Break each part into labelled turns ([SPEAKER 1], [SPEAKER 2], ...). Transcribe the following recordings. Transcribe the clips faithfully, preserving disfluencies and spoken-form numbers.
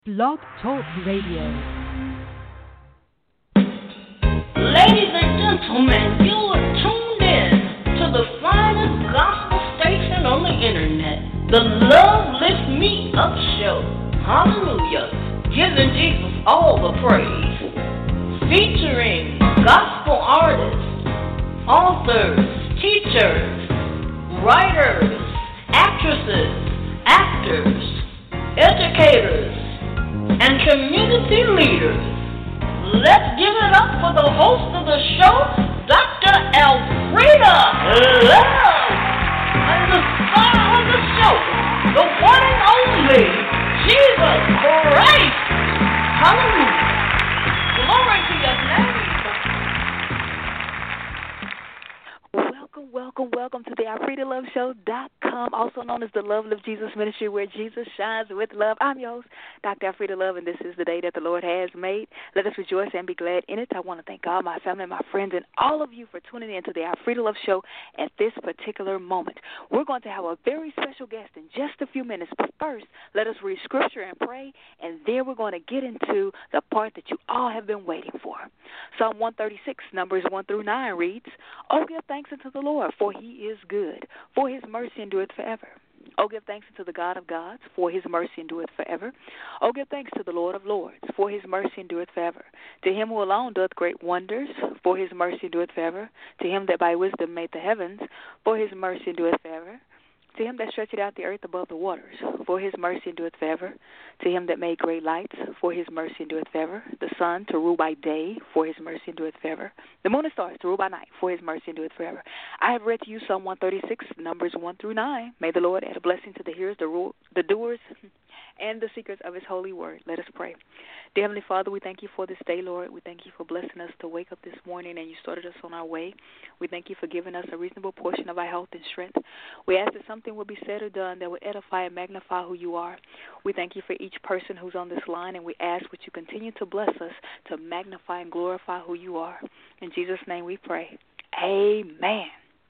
[SPEAKER 1] Blog Talk Radio.
[SPEAKER 2] Ladies and gentlemen, you are tuned in to the finest gospel station on the internet, the Love Lift Me Up Show. Hallelujah. Giving Jesus all the praise. Featuring gospel artists, authors, teachers, writers, actresses, actors, educators, and community leaders. Let's give it up for the host of the show, Doctor Elfrida Love, and the star of the show, the one and only Jesus Christ. Hallelujah. Glory to your name.
[SPEAKER 3] Welcome, welcome, welcome to the Alfreda Love Show dot com, also known as the Love Live Jesus Ministry, where Jesus shines with love. I'm your host, Doctor Alfreda Love, and this is the day that the Lord has made. Let us rejoice and be glad in it. I want to thank God, my family, my friends, and all of you for tuning in to the Alfreda Love Show at this particular moment. We're going to have a very special guest in just a few minutes, but first, let us read Scripture and pray, and then we're going to get into the part that you all have been waiting for. Psalm one thirty-six, Numbers one through nine reads, "Oh, give thanks unto the Lord, for he is good, for his mercy endureth forever. Oh, give thanks unto the God of gods, for his mercy endureth forever. Oh, give thanks to the Lord of lords, for his mercy endureth forever. To him who alone doeth great wonders, for his mercy endureth forever. To him that by wisdom made the heavens, for his mercy endureth forever. To him that stretcheth out the earth above the waters, for his mercy endureth forever. To him that made great lights, for his mercy endureth forever. The sun to rule by day, for his mercy endureth forever. The moon and stars to rule by night, for his mercy endureth forever." I have read to you Psalm one thirty-six, Numbers one through nine. May the Lord add a blessing to the hearers, the, rule, the doers, and the seekers of his holy word. Let us pray. Dear Heavenly Father, we thank you for this day, Lord. We thank you for blessing us to wake up this morning and you started us on our way. We thank you for giving us a reasonable portion of our health and strength. We ask that something will be said or done that will edify and magnify who you are. We thank you for each person who's on this line, and we ask that you continue to bless us to magnify and glorify who you are. In Jesus' name we pray. Amen.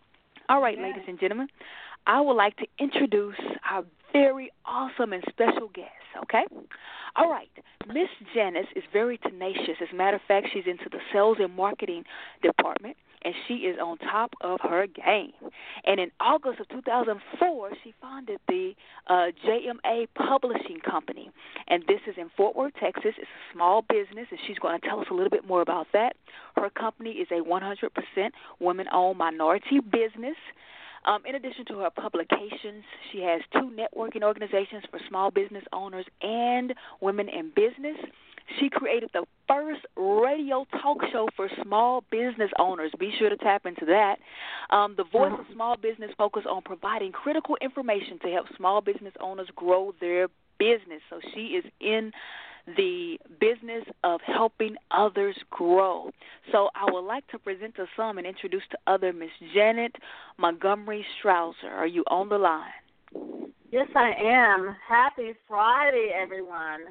[SPEAKER 3] All right,
[SPEAKER 4] Amen.
[SPEAKER 3] Ladies and gentlemen, I would like to introduce our very awesome and special guest, okay? All right, Miss Janice is very tenacious. As a matter of fact, she's into the sales and marketing department, and she is on top of her game. And in August of two thousand four, she founded the uh, J M A Publishing Company, and this is in Fort Worth, Texas. It's a small business, and she's going to tell us a little bit more about that. Her company is a one hundred percent women-owned minority business. Um, in addition to her publications, she has two networking organizations for small business owners and women in business. She created the first radio talk show for small business owners. Be sure to tap into that. Um, the Voice of Small Business focuses on providing critical information to help small business owners grow their business. So she is in the business of helping others grow. So I would like to present to some and introduce to other Miss Janet Montgomery Strouser. Are you on the line?
[SPEAKER 4] Yes, I am. Happy Friday, everyone.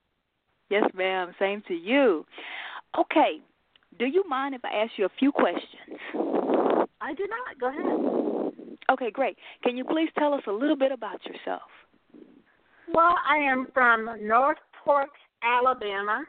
[SPEAKER 3] Yes, ma'am. Same to you. Okay. Do you mind if I ask you a few questions?
[SPEAKER 4] I do not. Go ahead.
[SPEAKER 3] Okay, great. Can you please tell us a little bit about yourself?
[SPEAKER 4] Well, I am from Northport, Alabama.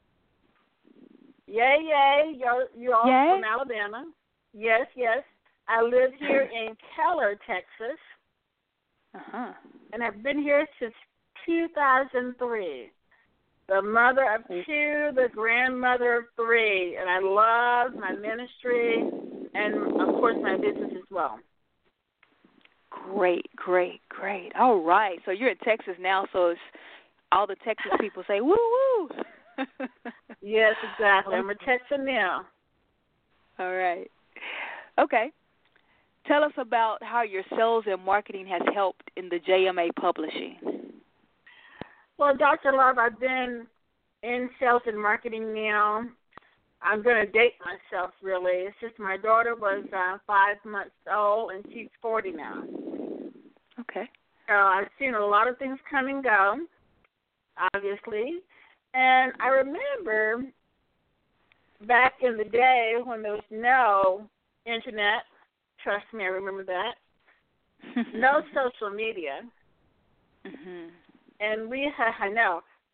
[SPEAKER 4] Yay, yay. You're, you're all
[SPEAKER 3] Yay?
[SPEAKER 4] from Alabama. Yes, yes. I live here in Keller, Texas.
[SPEAKER 3] Uh-huh.
[SPEAKER 4] And I've been here since two thousand three. The mother of two, the grandmother of three. And I love my ministry and, of course, my business as well.
[SPEAKER 3] Great, great, great. All right. So you're in Texas now, so it's all the Texas people say, woo-woo.
[SPEAKER 4] Yes, exactly. I'm a Texan now.
[SPEAKER 3] All right. Okay. Tell us about how your sales and marketing has helped in the J M A Publishing.
[SPEAKER 4] Well, Doctor Love, I've been in sales and marketing now. I'm going to date myself, really. It's just my daughter was uh, five months old, and she's forty now.
[SPEAKER 3] Okay.
[SPEAKER 4] So I've seen a lot of things come and go, obviously. And I remember back in the day when there was no internet, trust me, I remember that, no social media.
[SPEAKER 3] Mm-hmm.
[SPEAKER 4] And we had, I know,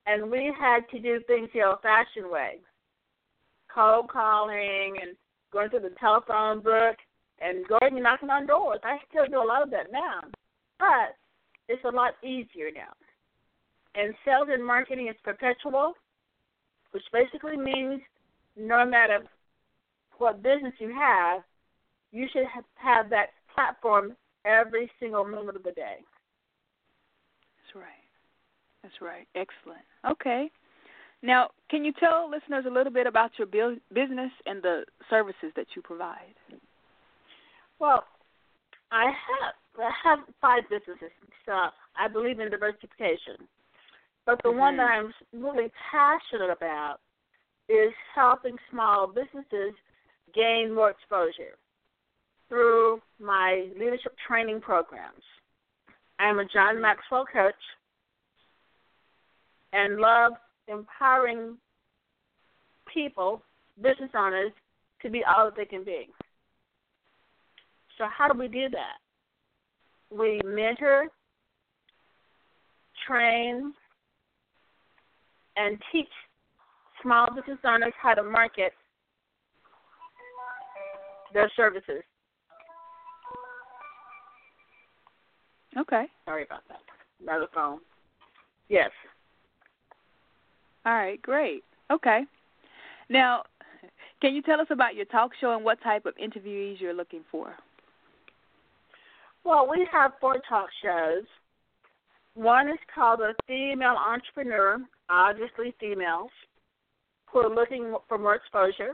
[SPEAKER 4] And we had to do things the old-fashioned way, cold calling and going through the telephone book and going and knocking on doors. I still do a lot of that now, but it's a lot easier now. And sales and marketing is perpetual, which basically means no matter what business you have, you should have that platform every single moment of the day.
[SPEAKER 3] That's right. That's right. Excellent. Okay. Now, can you tell listeners a little bit about your business and the services that you provide?
[SPEAKER 4] Well, I have I have five businesses, so I believe in diversification. But the mm-hmm. one that I'm really passionate about is helping small businesses gain more exposure through my leadership training programs. I'm a John Maxwell coach and love empowering people, business owners, to be all that they can be. So how do we do that? We mentor, train, and teach small business owners how to market their services.
[SPEAKER 3] Okay.
[SPEAKER 4] Sorry about that. Another phone. Yes.
[SPEAKER 3] All right, great. Okay. Now, can you tell us about your talk show and what type of interviewees you're looking for?
[SPEAKER 4] Well, we have four talk shows. One is called The Female Entrepreneur, obviously females, who are looking for more exposure.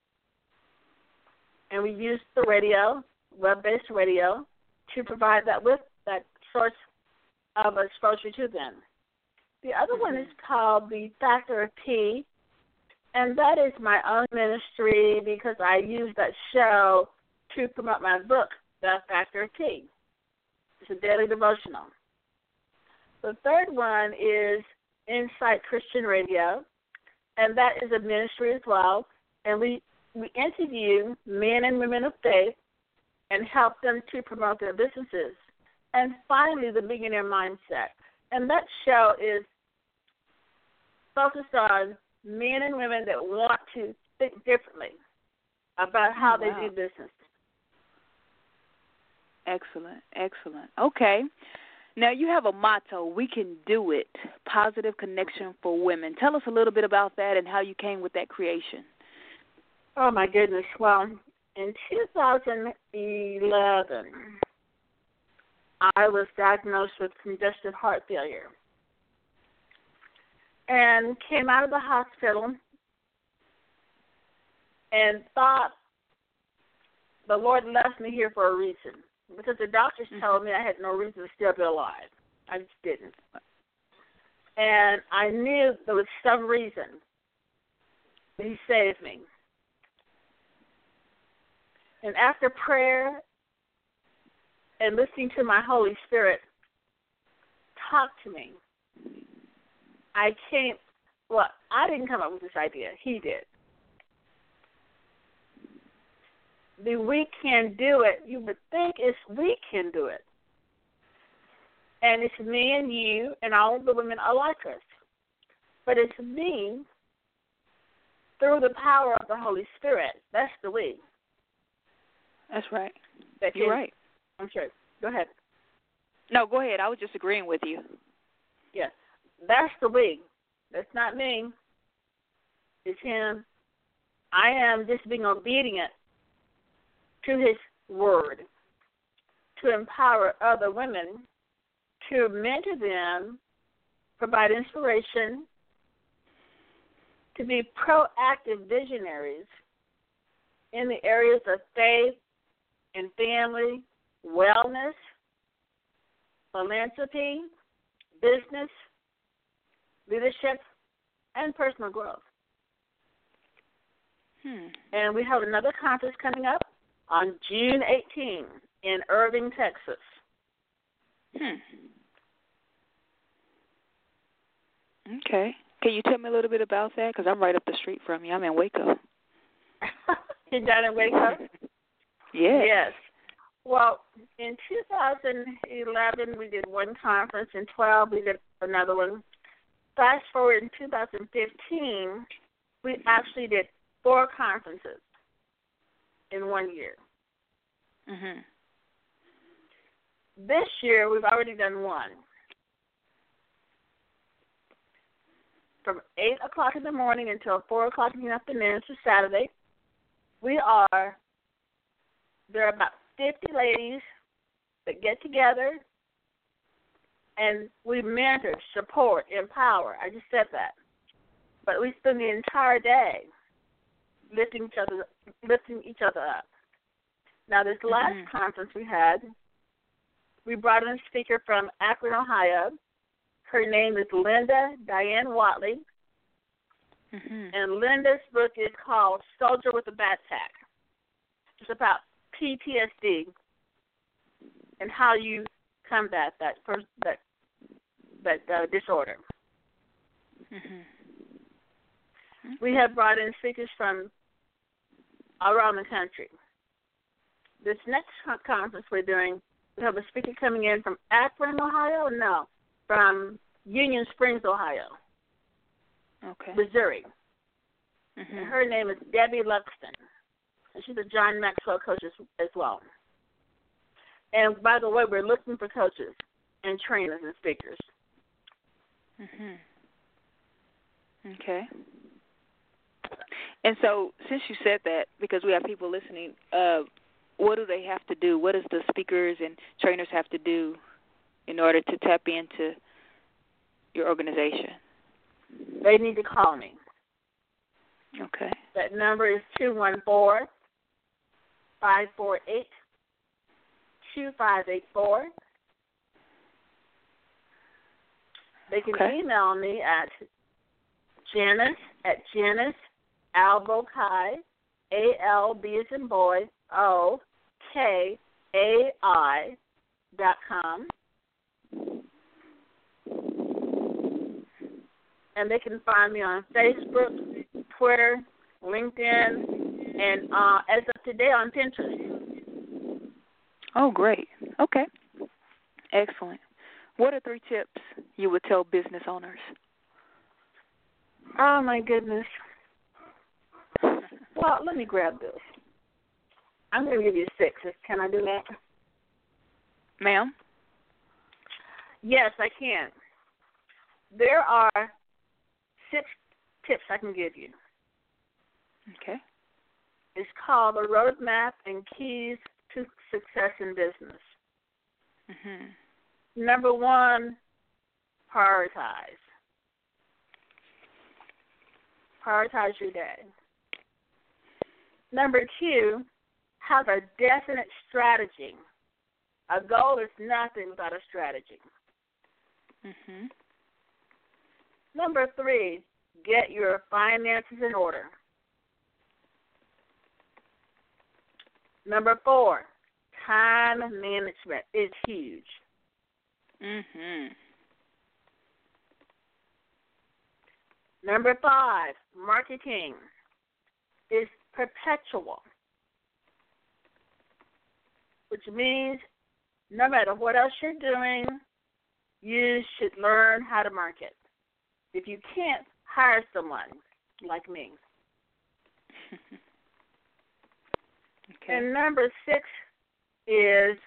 [SPEAKER 4] And we use the radio, web-based radio, to provide that with that source of exposure to them. The other mm-hmm. one is called The Factor of P, and that is my own ministry because I use that show to promote my book, The Factor of P. It's a daily devotional. The third one is Insight Christian Radio, and that is a ministry as well, and we, we interview men and women of faith and help them to promote their businesses. And finally, the Millionaire Mindset, and that show is focused on men and women that want to think differently about how oh, wow. they do business.
[SPEAKER 3] Excellent, excellent. Okay. Now, you have a motto, we can do it, positive connection for women. Tell us a little bit about that and how you came with that creation.
[SPEAKER 4] Oh, my goodness. Well, in two thousand eleven, I was diagnosed with congestive heart failure and came out of the hospital and thought the Lord left me here for a reason because the doctors mm-hmm. told me I had no reason to still be alive. I just didn't. And I knew there was some reason that He saved me. And after prayer and listening to my Holy Spirit talk to me, I came, well, I didn't come up with this idea. He did. The we can do it, you would think it's we can do it. And it's me and you and all of the women are like us. But it's me through the power of the Holy Spirit. That's the we.
[SPEAKER 3] That's right.
[SPEAKER 4] That
[SPEAKER 3] You're right.
[SPEAKER 4] I'm sure. Go ahead.
[SPEAKER 3] No, go ahead. I was just agreeing with you.
[SPEAKER 4] Yes. That's the we. That's not me. It's Him. I am just being obedient to His word to empower other women, to mentor them, provide inspiration, to be proactive visionaries in the areas of faith and family, wellness, philanthropy, business, leadership, and personal growth. Hmm. And we have another conference coming up on June eighteenth in Irving, Texas.
[SPEAKER 3] Hmm. Okay. Can you tell me a little bit about that? Because I'm right up the street from you. I'm in Waco.
[SPEAKER 4] You're down in Waco?
[SPEAKER 3] Yes.
[SPEAKER 4] Yes. Well, in two thousand eleven, we did one conference. In twelve, we did another one. fast forward in two thousand fifteen, we actually did four conferences in one year.
[SPEAKER 3] Mhm.
[SPEAKER 4] This year, we've already done one. From eight o'clock in the morning until four o'clock in the afternoon, it's a Saturday. We are, there are about fifty ladies that get together, and we mentor, support, empower. I just said that. But we spend the entire day lifting each other, lifting each other up. Now, this last mm-hmm. conference we had, we brought in a speaker from Akron, Ohio. Her name is Linda Diane Watley. Mm-hmm. And Linda's book is called Soldier with a Backpack. It's about P T S D and how you combat that first, that that uh, disorder. Mm-hmm. We have brought in speakers from around the country. This next conference we're doing, we have a speaker coming in from Akron, Ohio. No, from Union Springs, Ohio.
[SPEAKER 3] Okay.
[SPEAKER 4] Missouri.
[SPEAKER 3] Mm-hmm.
[SPEAKER 4] And her name is Debbie Luxton. And she's a John Maxwell coach as, as well. And by the way, we're looking for coaches and trainers and speakers.
[SPEAKER 3] Mhm. Okay. And so, since you said that, because we have people listening, uh, what do they have to do? What does the speakers and trainers have to do in order to tap into your organization?
[SPEAKER 4] They need to call me.
[SPEAKER 3] Okay.
[SPEAKER 4] That number is two one four, five four eight, two five eight four. They can
[SPEAKER 3] okay.
[SPEAKER 4] email me at Janice at Janice Albokai, A L B as in boy, O K A I dot com. And they can find me on Facebook, Twitter, LinkedIn, and uh, as of today on Pinterest.
[SPEAKER 3] Oh, great. Okay. Excellent. What are three tips you would tell business owners?
[SPEAKER 4] Oh, my goodness. Well, let me grab this. I'm going to give you six. Can I do that?
[SPEAKER 3] Ma'am?
[SPEAKER 4] Yes, I can. There are six tips I can give you.
[SPEAKER 3] Okay.
[SPEAKER 4] It's called the Roadmap and Keys to Success in Business.
[SPEAKER 3] Mm-hmm.
[SPEAKER 4] Number one, prioritize. Prioritize your day. Number two, have a definite strategy. A goal is nothing without a strategy.
[SPEAKER 3] Mm-hmm.
[SPEAKER 4] Number three, get your finances in order. Number four, time management is huge.
[SPEAKER 3] Mm-hmm.
[SPEAKER 4] Number five, marketing is perpetual, which means no matter what else you're doing, you should learn how to market. If you can't, hire someone like me.
[SPEAKER 3] Okay.
[SPEAKER 4] And number six is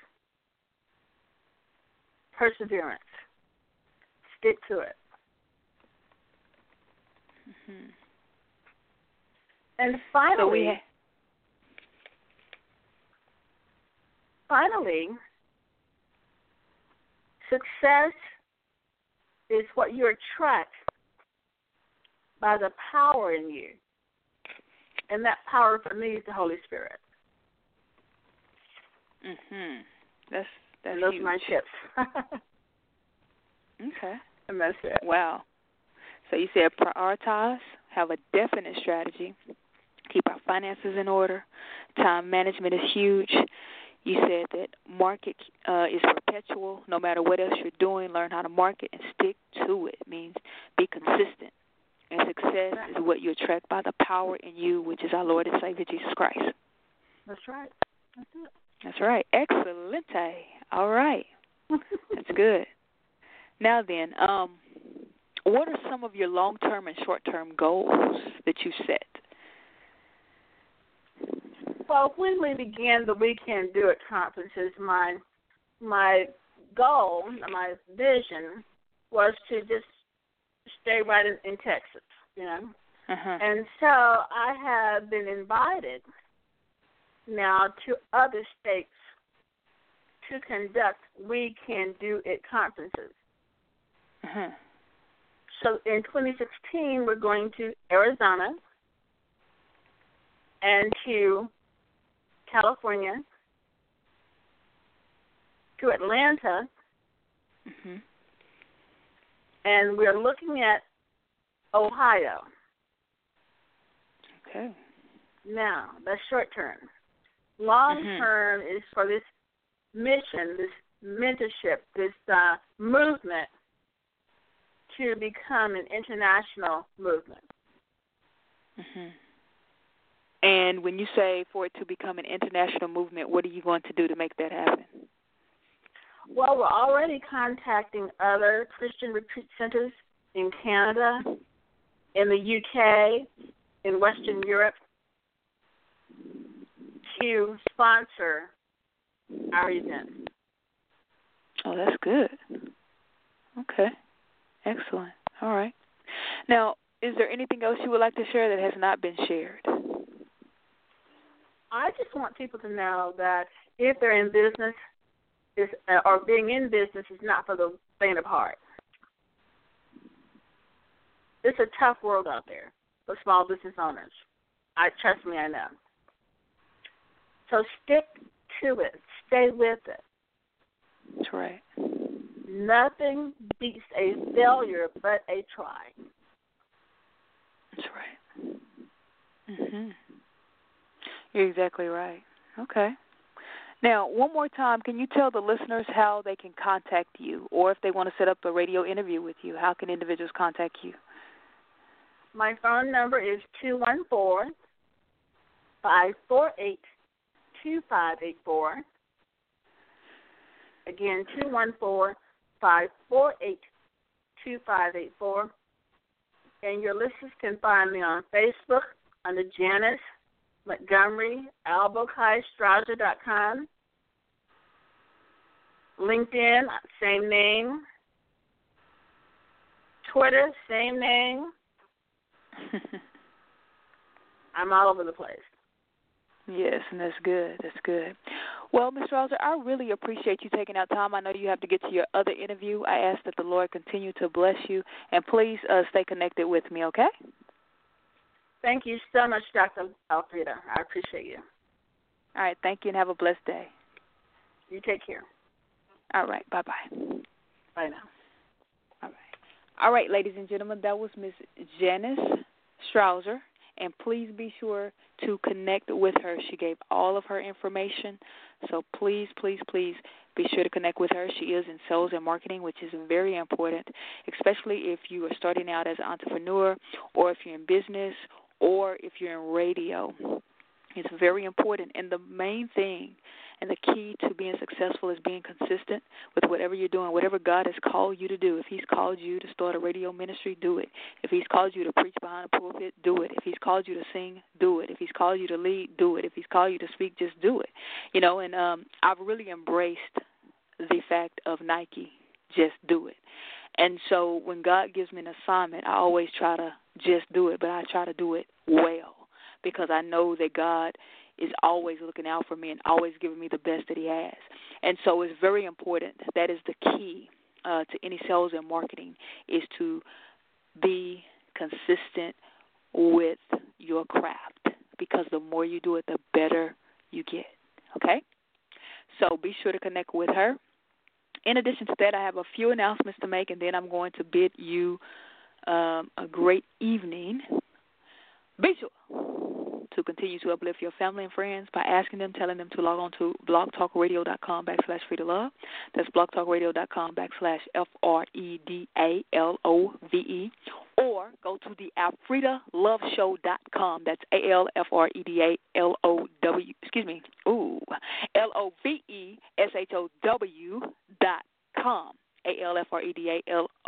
[SPEAKER 4] perseverance. Stick to it.
[SPEAKER 3] Mm-hmm.
[SPEAKER 4] And finally,
[SPEAKER 3] so we ha-
[SPEAKER 4] finally, success is what you attract by the power in you. And that power for me is the Holy Spirit.
[SPEAKER 3] Mhm. That's that's
[SPEAKER 4] and those
[SPEAKER 3] huge.
[SPEAKER 4] are my tips.
[SPEAKER 3] Okay.
[SPEAKER 4] And that's it.
[SPEAKER 3] Wow. So you said prioritize, have a definite strategy, keep our finances in order. Time management is huge. You said that market uh, is perpetual. No matter what else you're doing, learn how to market and stick to it. It means be consistent. And success is what you attract by the power in you, which is our Lord and Savior, Jesus Christ.
[SPEAKER 4] That's right. That's it.
[SPEAKER 3] That's right. Excelente. All right. That's good. Now then, um, what are some of your long-term and short-term goals that you set?
[SPEAKER 4] Well, when we began the We Can Do It conferences, my my goal, my vision, was to just stay right in, in Texas, you know.
[SPEAKER 3] Uh-huh.
[SPEAKER 4] And so I have been invited now to other states to conduct We Can Do It conferences.
[SPEAKER 3] Uh-huh.
[SPEAKER 4] So in twenty sixteen, we're going to Arizona and to California, to Atlanta,
[SPEAKER 3] mm-hmm.
[SPEAKER 4] and we're looking at Ohio.
[SPEAKER 3] Okay.
[SPEAKER 4] Now, that's short term. Long
[SPEAKER 3] mm-hmm.
[SPEAKER 4] term is for this mission, this mentorship, this uh, movement to become an international movement.
[SPEAKER 3] Mm-hmm. And when you say for it to become an international movement, what are you going to do to make that happen?
[SPEAKER 4] Well, we're already contacting other Christian retreat centers in Canada, in the U K, in Western Europe to sponsor our event.
[SPEAKER 3] Oh, that's good. Okay. Excellent. All right. Now, is there anything else you would like to share that has not been shared?
[SPEAKER 4] I just want people to know that if they're in business, is, uh, or being in business is not for the faint of heart. It's a tough world out there for small business owners. I trust me, I know. So stick to it. Stay with it.
[SPEAKER 3] That's right.
[SPEAKER 4] Nothing beats a failure but a try.
[SPEAKER 3] That's right. Mhm. You're exactly right. Okay. Now, one more time, can you tell the listeners how they can contact you, or if they want to set up a radio interview with you, how can individuals contact you?
[SPEAKER 4] My phone number is two one four, five four eight, two five eight four. Again, two one four, five four eight, two five eight four. And your listeners can find me on Facebook under Janice Montgomery, albokai strasser dot com. LinkedIn, same name. Twitter, same name. I'm all over the place.
[SPEAKER 3] Yes, and that's good. That's good. Well, Miz Strasser, I really appreciate you taking out time. I know you have to get to your other interview. I ask that the Lord continue to bless you, and please uh, stay connected with me, okay?
[SPEAKER 4] Thank you so much, Doctor Alfreda. I appreciate you.
[SPEAKER 3] All right. Thank you, and have a blessed day.
[SPEAKER 4] You take care.
[SPEAKER 3] All right. Bye-bye.
[SPEAKER 4] Bye now.
[SPEAKER 3] All right. All right, ladies and gentlemen, that was Miz Janice Strasser, and please be sure to connect with her. She gave all of her information, so please, please, please be sure to connect with her. She is in sales and marketing, which is very important, especially if you are starting out as an entrepreneur or if you're in business or if you're in radio. It's very important, and the main thing and the key to being successful is being consistent with whatever you're doing, whatever God has called you to do. If he's called you to start a radio ministry, do it. If he's called you to preach behind a pulpit, do it. If he's called you to sing, do it. If he's called you to lead, do it. If he's called you to speak, just do it. You know, and um, I've really embraced the fact of Nike, just do it. And so when God gives me an assignment, I always try to just do it, but I try to do it well because I know that God is always looking out for me and always giving me the best that he has. And so it's very important. That is the key uh, to any sales and marketing, is to be consistent with your craft, because the more you do it, the better you get, okay? So be sure to connect with her. In addition to that, I have a few announcements to make, and then I'm going to bid you um, a great evening. Be sure to continue to uplift your family and friends by asking them, telling them to log on to blogtalkradio.com backslash free to love. That's blogtalkradio.com backslash F R E D A L O V E. Or go to the alfreda love show dot com. That's A L F R E D A L O W, excuse me, ooh, L O V E S H O W dot com. A L F R E D A L O V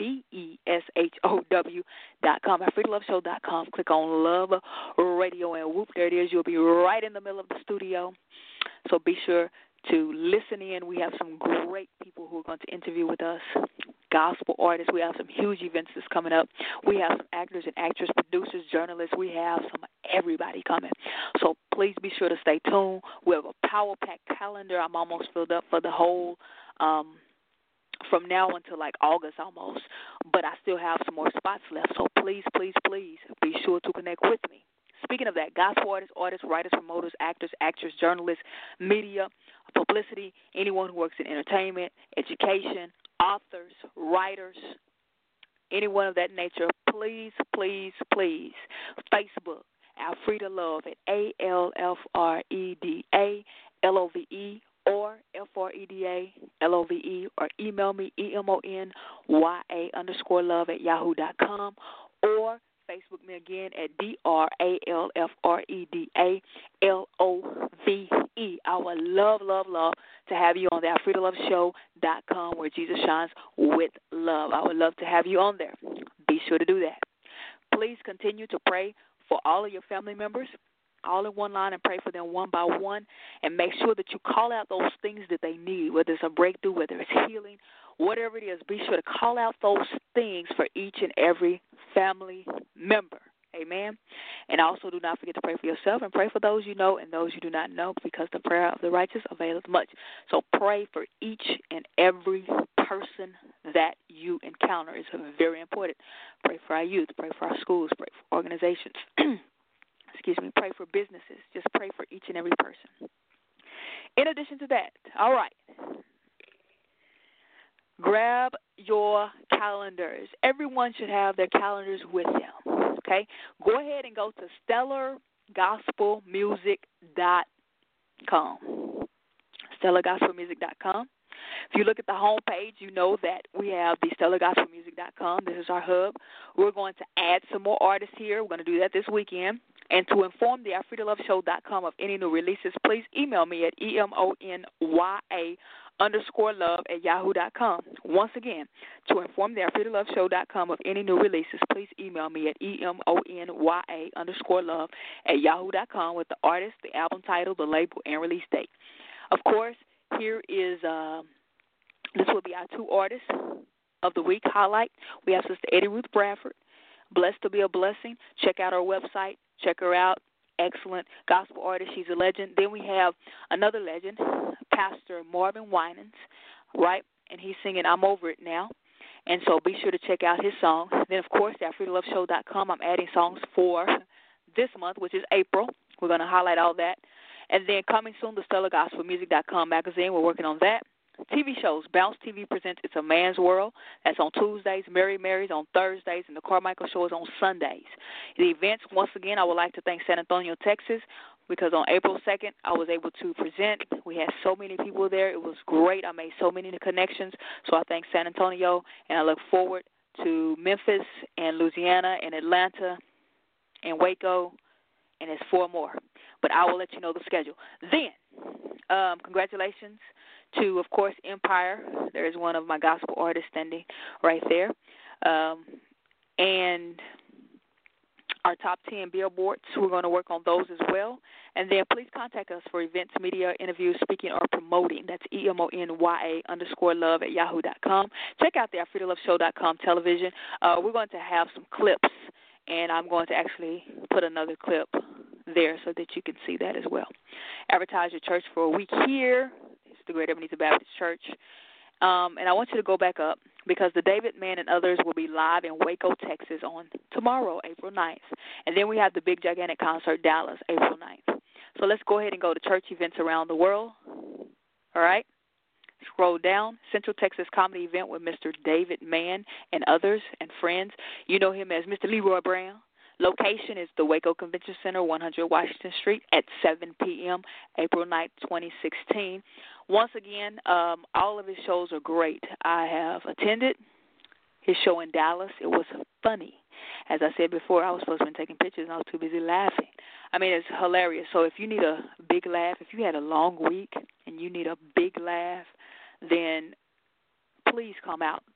[SPEAKER 3] V E S H O W dot com, our free love show dot com. Click on Love Radio, and whoop, there it is. You'll be right in the middle of the studio. So be sure to listen in. We have some great people who are going to interview with us, gospel artists. We have some huge events that's coming up. We have some actors and actresses, producers, journalists. We have some everybody coming. So please be sure to stay tuned. We have a power-packed calendar. I'm almost filled up for the whole um, from now until like August almost. But I still have some more spots left. So please, please, please be sure to connect with me. Speaking of that, gospel artists, artists, writers, promoters, actors, actors, journalists, media, publicity, anyone who works in entertainment, education, authors, writers, anyone of that nature, please, please, please, Facebook, Alfreda Love at A L F R E D A L O V E or F R E D A L O V E, or email me, E M O N Y A underscore love at yahoo dot com, or Facebook me again at D R A L F R E D A L O V E. I would love, love, love to have you on the Alfreda Love Show dot com, where Jesus shines with love. I would love to have you on there. Be sure to do that. Please continue to pray for all of your family members, all in one line, and pray for them one by one, and make sure that you call out those things that they need, whether it's a breakthrough, whether it's healing, whatever it is. Be sure to call out those things for each and every family member. Amen. And also do not forget to pray for yourself, and pray for those you know and those you do not know, because the prayer of the righteous availeth much. So pray for each and every person that you encounter. Is very important. Pray for our youth, pray for our schools, pray for organizations. Excuse me, pray for businesses. Just pray for each and every person. In addition to that, all right, grab your calendars. Everyone should have their calendars with them, okay? Go ahead and go to stellar gospel music dot com, stellar gospel music dot com. If you look at the home page, you know that we have the stellar gospel music dot com. This is our hub. We're going to add some more artists here. We're going to do that this weekend. And to inform the Alfreda Love Show dot com of any new releases, please email me at E M O N Y A underscore love at yahoo dot com. Once again, to inform the Alfreda Love Show dot com of any new releases, please email me at E M O N Y A underscore love at yahoo dot com with the artist, the album title, the label, and release date. Of course, here is, uh, this will be our two artists of the week highlight. We have Sister Eddie Ruth Bradford, Blessed to be a Blessing. Check out our website. Check her out. Excellent gospel artist. She's a legend. Then we have another legend, Pastor Marvin Winans, right? And he's singing I'm Over It Now. And so be sure to check out his song. Then, of course, at Alfreda Love Show dot com, I'm adding songs for this month, which is April. We're going to highlight all that. And then coming soon, the stellar gospel music dot com magazine. We're working on that. T V shows. Bounce T V presents It's a Man's World. That's on Tuesdays. Mary Mary's on Thursdays. And the Carmichael Show is on Sundays. The events, once again, I would like to thank San Antonio, Texas, because on April second, I was able to present. We had so many people there. It was great. I made so many connections. So I thank San Antonio, and I look forward to Memphis and Louisiana and Atlanta and Waco, and it's four more. But I will let you know the schedule. Then, um, congratulations to, of course, Empire. There is one of my gospel artists standing right there. Um, and our top ten billboards, we're going to work on those as well. And then please contact us for events, media, interviews, speaking, or promoting. That's E M O N Y A underscore love at yahoo dot com. Check out the Alfreda Love Show dot com television. Uh, we're going to have some clips, and I'm going to actually put another clip there so that you can see that as well. Advertise your church for a week here. It's the Great Ebenezer Baptist Church. Um, and I want you to go back up, because the David Man and others will be live in Waco, Texas on tomorrow, April ninth. And then we have the big, gigantic concert, Dallas, April ninth. So let's go ahead and go to church events around the world. All right? Scroll down. Central Texas Comedy Event with Mister David Mann and others and friends. You know him as Mister Leroy Brown. Location is the Waco Convention Center, one hundred Washington Street at seven p.m., April ninth, twenty sixteen. Once again, um, all of his shows are great. I have attended his show in Dallas. It was funny. As I said before, I was supposed to be taking pictures, and I was too busy laughing. I mean, it's hilarious. So if you need a big laugh, if you had a long week and you need a big laugh, then please come out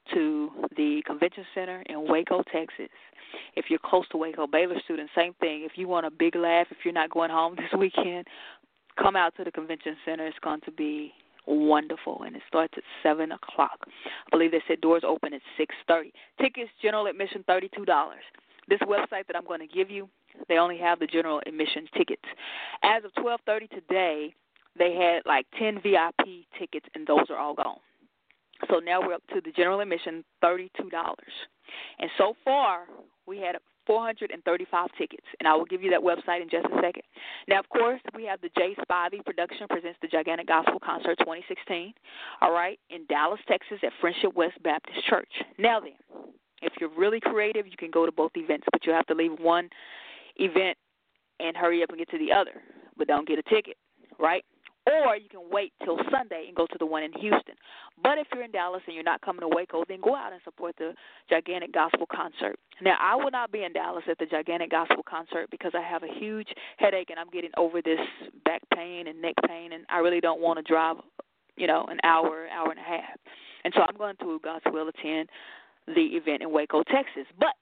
[SPEAKER 3] to the convention center in Waco, Texas. If you're close to Waco, Baylor students, same thing. If you want a big laugh, if you're not going home this weekend, come out to the convention center. It's going to be wonderful, and it starts at seven o'clock. I believe they said doors open at six thirty. Tickets, general admission, thirty-two dollars. This website that I'm going to give you, they only have the general admission tickets. As of twelve thirty today, they had like ten V I P tickets, and those are all gone. So now we're up to the general admission, thirty-two dollars. And so far, we had four hundred thirty-five tickets, and I will give you that website in just a second. Now, of course, we have the Jay Spivey Production presents the Gigantic Gospel Concert twenty sixteen, all right, in Dallas, Texas at Friendship West Baptist Church. Now then, if you're really creative, you can go to both events, but you have to leave one event and hurry up and get to the other, but don't get a ticket, right? Or you can wait till Sunday and go to the one in Houston. But if you're in Dallas and you're not coming to Waco, then go out and support the Gigantic Gospel Concert. Now, I will not be in Dallas at the Gigantic Gospel Concert because I have a huge headache and I'm getting over this back pain and neck pain, and I really don't want to drive, you know, an hour, hour and a half. And so I'm going to, God's will, attend the event in Waco, Texas. But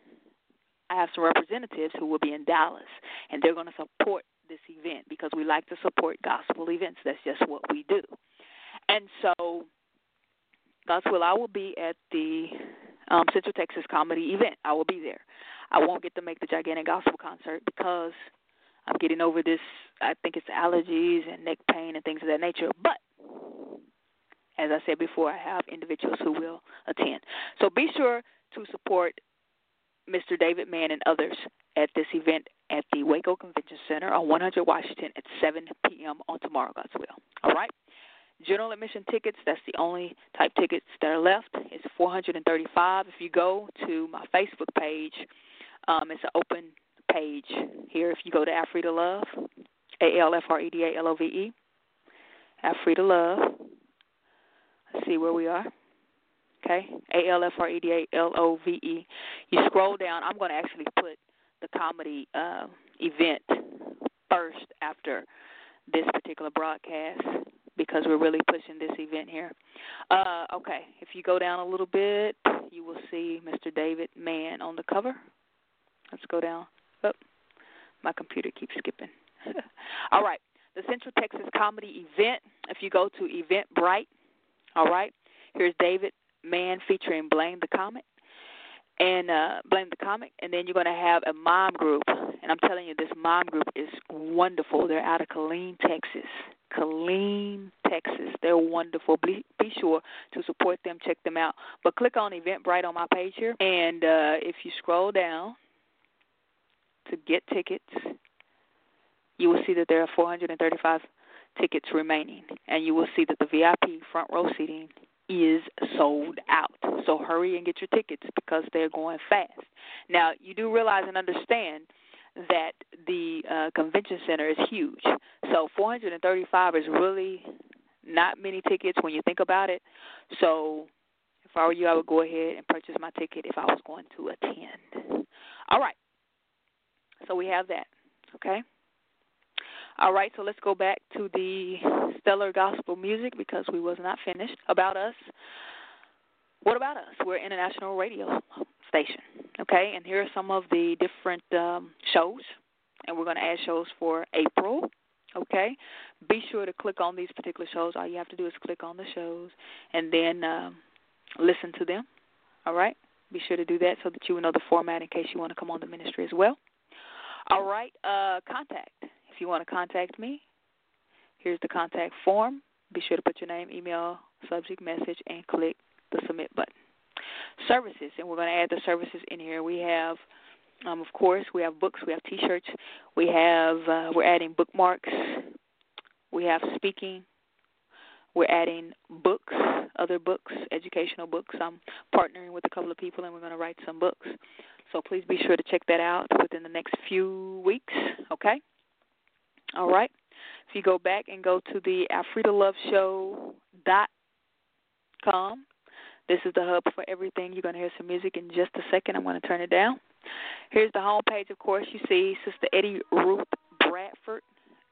[SPEAKER 3] I have some representatives who will be in Dallas, and they're going to support this event because we like to support gospel events. That's just what we do. And so, God's will, I will be at the um, Central Texas Comedy event. I will be there. I won't get to make the Gigantic Gospel Concert because I'm getting over this, I think it's allergies and neck pain and things of that nature. But, as I said before, I have individuals who will attend. So be sure to support Mister David Mann and others at this event at the Waco Convention Center on one hundred Washington at seven p.m. on tomorrow, God's will. All right? General admission tickets, that's the only type tickets that are left. It's four hundred thirty-five dollars. If you go to my Facebook page, um, it's an open page here. If you go to Alfreda Love, A L F R E D A L O V E, Alfreda Love. Let's see where we are. Okay, A L F R E D A L O V E. You scroll down. I'm going to actually put the comedy uh, event first after this particular broadcast because we're really pushing this event here. Uh, okay, if you go down a little bit, you will see Mister David Mann on the cover. Let's go down. Oh, my computer keeps skipping. All right, the Central Texas Comedy event. If you go to Eventbrite, all right, here's David Mann featuring Blame the Comic, and uh, Blame the Comic, and then you're going to have a mom group, and I'm telling you, this mom group is wonderful. They're out of Killeen, Texas. Killeen, Texas. They're wonderful. Be, be sure to support them, check them out. But click on Eventbrite on my page here, and uh, if you scroll down to get tickets, you will see that there are four hundred thirty-five tickets remaining, and you will see that the V I P front row seating is sold out. So hurry and get your tickets because they're going fast. Now, you do realize and understand that the uh, convention center is huge. So four hundred thirty-five is really not many tickets when you think about it. So if I were you, I would go ahead and purchase my ticket if I was going to attend. All right. So we have that. Okay. All right, so let's go back to the stellar gospel music because we was not finished. About us. What about us? We're an international radio station, okay? And here are some of the different um, shows, and we're going to add shows for April, okay? Be sure to click on these particular shows. All you have to do is click on the shows and then um, listen to them, all right? Be sure to do that so that you will know the format in case you want to come on the ministry as well. All right, uh, contact. If you want to contact me, here's the contact form. Be sure to put your name, email, subject, message, and click the submit button. Services, and we're going to add the services in here. We have, um, of course, we have books, we have T-shirts, we have, uh, we're adding bookmarks, we have speaking, we're adding books, other books, educational books. I'm partnering with a couple of people, and we're going to write some books. So please be sure to check that out within the next few weeks, okay? All right. If you go back and go to the Alfreda Love Show dot com, this is the hub for everything. You're going to hear some music in just a second. I'm going to turn it down. Here's the home page, of course. You see Sister Eddie Ruth Bradford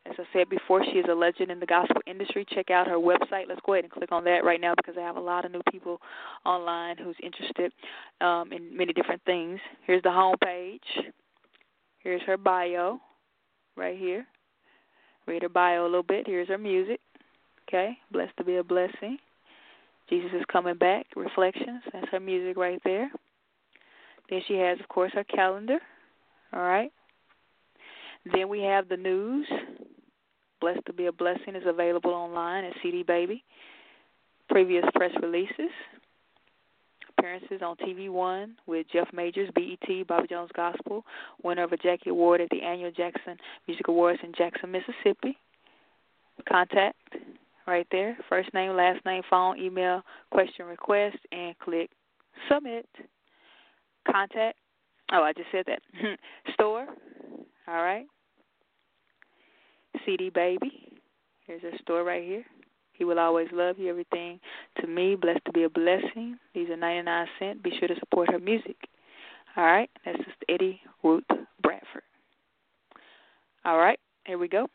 [SPEAKER 3] As I said before, she is a legend in the gospel industry. Check out her website. Let's go ahead and click on that right now because I have a lot of new people online who's interested um, in many different things. Here's the home page. Here's her bio right here. Read her bio a little bit. Here's her music. Okay, Blessed to be a Blessing. Jesus is Coming Back, Reflections. That's her music right there. Then she has, of course, her calendar. All right. Then we have the news. Blessed to be a Blessing is available online at C D Baby. Previous press releases. Appearances on T V One with Jeff Majors, B E T, Bobby Jones Gospel, winner of a Jackie Award at the annual Jackson Music Awards in Jackson, Mississippi. Contact right there. First name, last name, phone, email, question, request, and click submit. Contact. Oh, I just said that. Store. All right. C D Baby. Here's a store right here. He Will Always Love You. Everything to me. Blessed to be a Blessing. These are ninety-nine cents. Be sure to support her music. All right. That's just Eddie Ruth Bradford. All right. Here we go.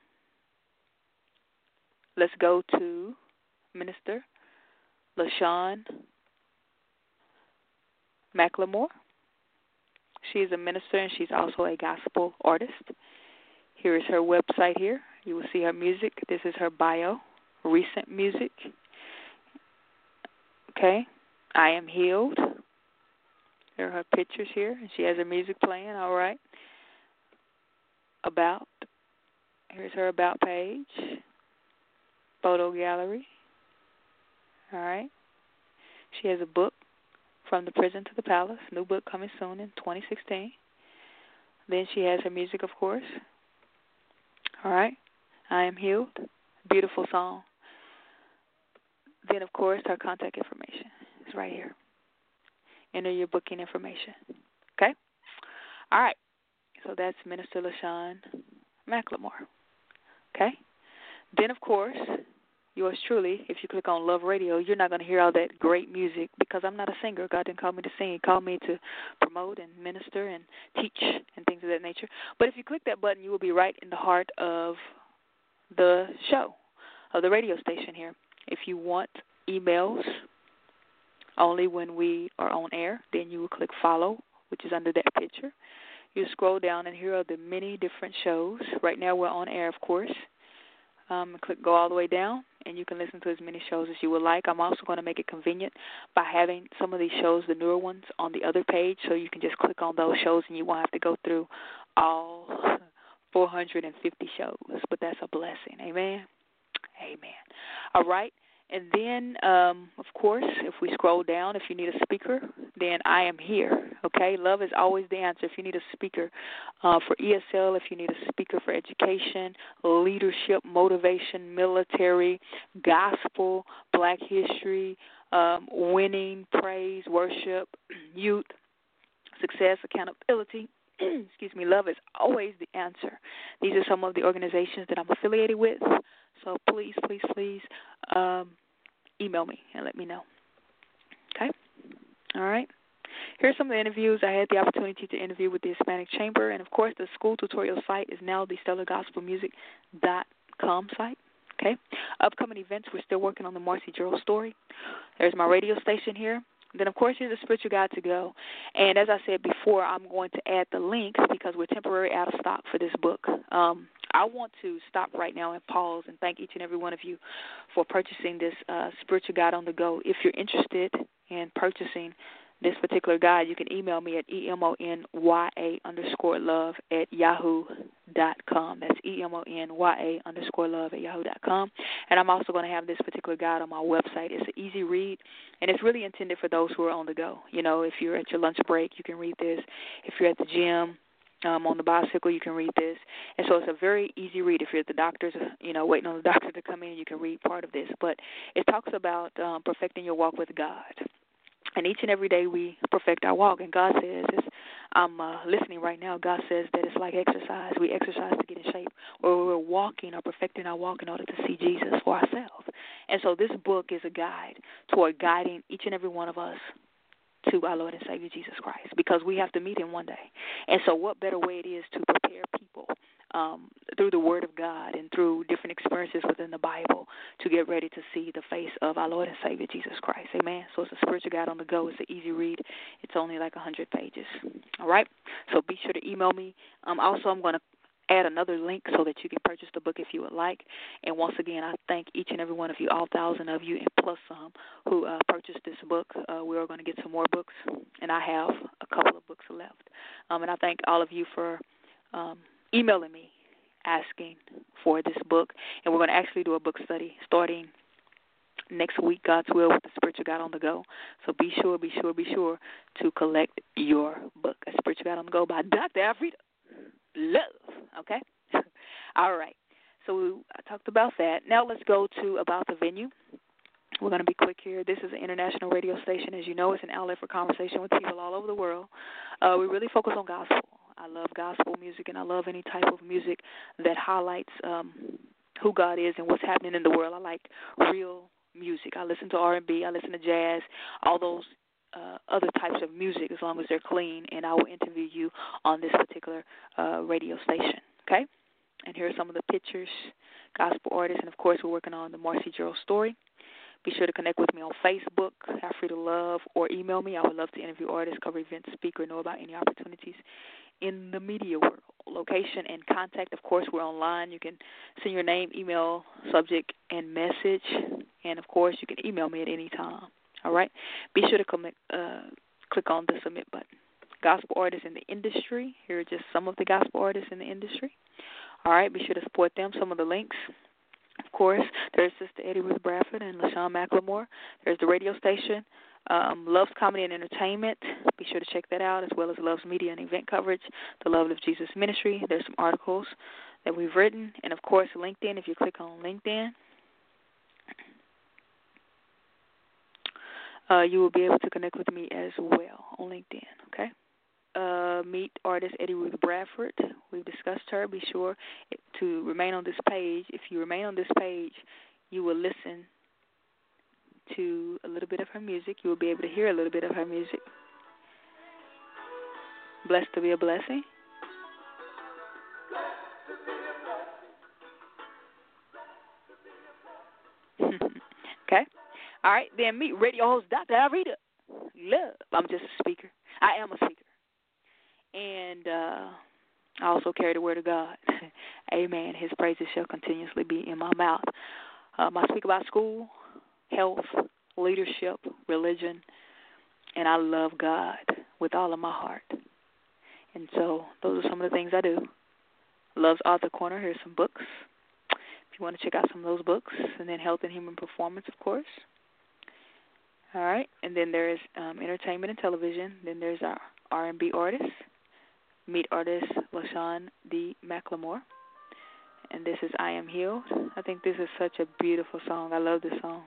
[SPEAKER 3] Let's go to Minister LaShawn McLemore. She is a minister and she's also a gospel artist. Here is her website here. You will see her music. This is her bio, recent music. Okay. I Am Healed. There are her pictures here, and she has her music playing. All right. About. Here's her About page. Photo gallery. All right. She has a book, From the Prison to the Palace. New book coming soon in twenty sixteen. Then she has her music, of course. All right. I Am Healed. Beautiful song. Then, of course, her contact information is right here. Enter your booking information. Okay? All right. So that's Minister LaShawn McLemore. Okay? Then, of course, yours truly, if you click on Love Radio, you're not going to hear all that great music because I'm not a singer. God didn't call me to sing. He called me to promote and minister and teach and things of that nature. But if you click that button, you will be right in the heart of the show, of the radio station here. If you want emails only when we are on air, then you will click follow, which is under that picture. You scroll down, and here are the many different shows. Right now we're on air, of course. Um, click go all the way down, and you can listen to as many shows as you would like. I'm also going to make it convenient by having some of these shows, the newer ones, on the other page, so you can just click on those shows, and you won't have to go through all four hundred fifty shows. But that's a blessing. Amen? Amen. All right. And then, um, of course, if we scroll down, if you need a speaker, then I am here, okay? Love is always the answer. If you need a speaker uh, for E S L, if you need a speaker for education, leadership, motivation, military, gospel, black history, um, winning, praise, worship, youth, success, accountability, excuse me, love is always the answer. These are some of the organizations that I'm affiliated with. So please, please, please um, email me and let me know. Okay? All right. Here's some of the interviews. I had the opportunity to interview with the Hispanic Chamber. And, of course, the school tutorial site is now the stellar gospel music dot com site. Okay? Upcoming events, we're still working on the Marcy Gerald story. There's my radio station here. Then, of course, here's a spiritual guide to go. And as I said before, I'm going to add the links because we're temporarily out of stock for this book. Um, I want to stop right now and pause and thank each and every one of you for purchasing this uh, spiritual guide on the go. If you're interested in purchasing this particular guide, you can email me at E-M-O-N-Y-A underscore love at yahoo dot com. That's E-M-O-N-Y-A underscore love at yahoo dot com. And I'm also going to have this particular guide on my website. It's an easy read, and it's really intended for those who are on the go. You know, if you're at your lunch break, you can read this. If you're at the gym, Um, on the bicycle, you can read this. And so it's a very easy read. If you're at the doctor's, you know, waiting on the doctor to come in, you can read part of this. But it talks about um, perfecting your walk with God. And each and every day we perfect our walk. And God says, it's, I'm uh, listening right now, God says that it's like exercise. We exercise to get in shape, or we're walking or perfecting our walk in order to see Jesus for ourselves. And so this book is a guide toward guiding each and every one of us to our Lord and Savior Jesus Christ, because we have to meet him one day. And so what better way it is to prepare people um, through the Word of God and through different experiences within the Bible to get ready to see the face of our Lord and Savior, Jesus Christ. Amen. So it's a spiritual guide on the go. It's an easy read. It's only like one hundred pages. All right? So be sure to email me. Um, also, I'm going to add another link so that you can purchase the book if you would like. And once again, I thank each and every one of you, all thousand of you, and plus some, who uh, purchased this book. Uh, we are going to get some more books, and I have a couple of books left. Um, and I thank all of you for um, emailing me asking for this book. And we're going to actually do a book study starting next week, God's will, with the Spiritual Guide on the Go. So be sure, be sure, be sure to collect your book, A Spiritual Guide on the Go by Doctor Alfreda Love. Okay? All right. So we, I talked about that. Now let's go to about the venue. We're going to be quick here. This is an international radio station. As you know, it's an outlet for conversation with people all over the world. Uh, we really focus on gospel. I love gospel music, and I love any type of music that highlights um, who God is and what's happening in the world. I like real music. I listen to R and B. I listen to jazz, all those Uh, other types of music, as long as they're clean, and I will interview you on this particular uh, radio station, okay? And here are some of the pictures, gospel artists, and, of course, we're working on the Marcy Gerald story. Be sure to connect with me on Facebook, Alfreda Love, or email me. I would love to interview artists, cover events, speak, or know about any opportunities in the media world. Location and contact, of course, we're online. You can send your name, email, subject, and message, and, of course, you can email me at any time. All right. Be sure to commit, uh, click on the submit button. Gospel artists in the industry. Here are just some of the gospel artists in the industry. All right. Be sure to support them. Some of the links. Of course, there's Sister Eddie Ruth Bradford and LaShawn McLemore. There's the radio station, um, Love's Comedy and Entertainment. Be sure to check that out, as well as Love's Media and Event Coverage, the Love of Jesus Ministry. There's some articles that we've written. And, of course, LinkedIn. If you click on LinkedIn, Uh, you will be able to connect with me as well on LinkedIn, okay? Uh, meet artist Eddie Ruth Bradford. We've discussed her. Be sure to remain on this page. If you remain on this page, you will listen to a little bit of her music. You will be able to hear a little bit of her music. Blessed to be a blessing. Okay? All right, then meet radio host Doctor Alfreda Love. I'm just a speaker. I am a speaker. And uh, I also carry the word of God. Amen. His praises shall continuously be in my mouth. Um, I speak about school, health, leadership, religion, and I love God with all of my heart. And so those are some of the things I do. Love's Author Corner. Here's some books. If you want to check out some of those books. And then Health and Human Performance, of course. All right, and then there's um, entertainment and television. Then there's our R and B artist, meet artist LaShawn D. McLemore. And this is I Am Healed. I think this is such a beautiful song. I love this song.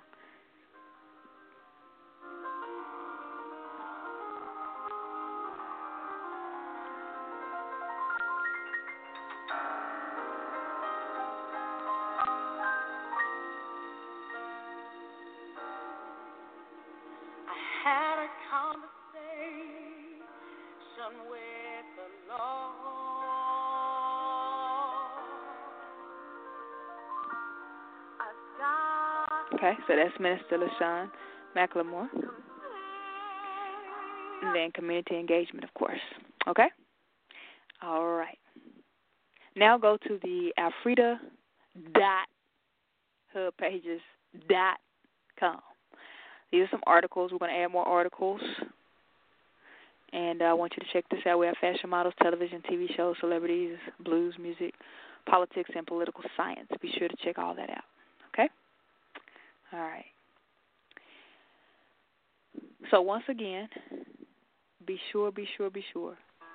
[SPEAKER 3] Okay, so that's Minister LaShawn McLemore. And then community engagement, of course. Okay? All right. Now go to the Alfreda dot hub pages dot com. These are some articles. We're going to add more articles. And I want you to check this out. We have fashion models, television, T V shows, celebrities, blues, music, politics, and political science. Be sure to check all that out. Okay? All right. So once again, be sure, be sure, be sure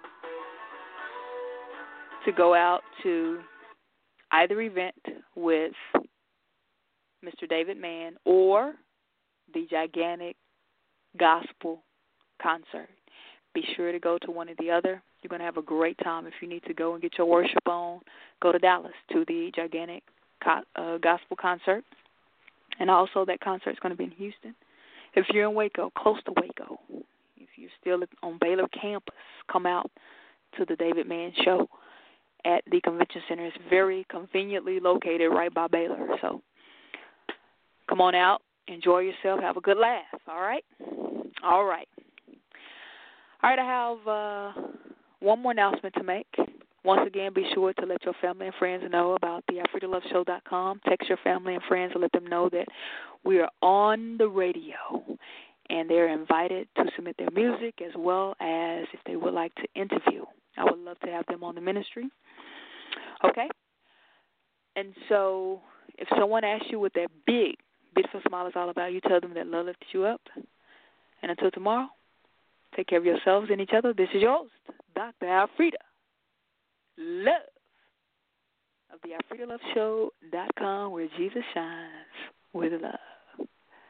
[SPEAKER 3] to go out to either event with Mister David Mann or the gigantic gospel concert. Be sure to go to one or the other. You're going to have a great time. If you need to go and get your worship on, go to Dallas to the gigantic uh, gospel concert. And also that concert is going to be in Houston. If you're in Waco, close to Waco, if you're still on Baylor campus, come out to the David Mann show. at the convention center. It's very conveniently located right by Baylor. So come on out, enjoy yourself, have a good laugh, all right? All right. All right, I have uh, one more announcement to make. Once again, be sure to let your family and friends know about the I Free to Love Show dot com. Text your family and friends and let them know that we are on the radio, and they're invited to submit their music as well as if they would like to interview. I would love to have them on the ministry. Okay? And so if someone asks you what that big, beautiful smile is all about, you tell them that love lifted you up. And until tomorrow, take care of yourselves and each other. This is your host, Doctor Alfreda Love of the I Free to Love Show dot com, where Jesus shines with love.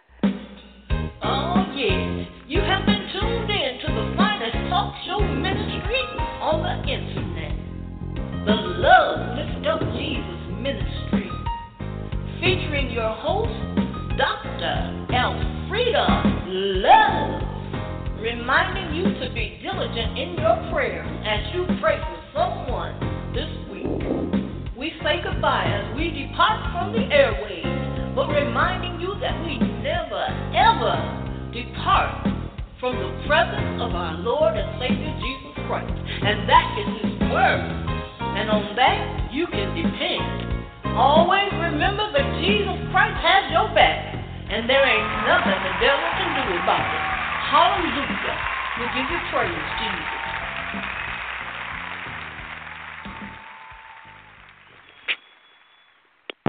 [SPEAKER 2] Oh, yeah. You have been tuned in to the finest talk show ministry on the internet. The Love Lift Up Jesus Ministry. Featuring your host, Doctor Alfreda Love. Reminding you to be diligent in your prayer as you pray for someone this week. We say goodbye as we depart from the airwaves, but reminding you that we never, ever depart from the presence of our Lord and Savior Jesus Christ. And that is His Word. And on that, you can depend. Always remember that Jesus Christ has your back, and there ain't nothing the devil can do about it. Hallelujah. We give you praise, Jesus.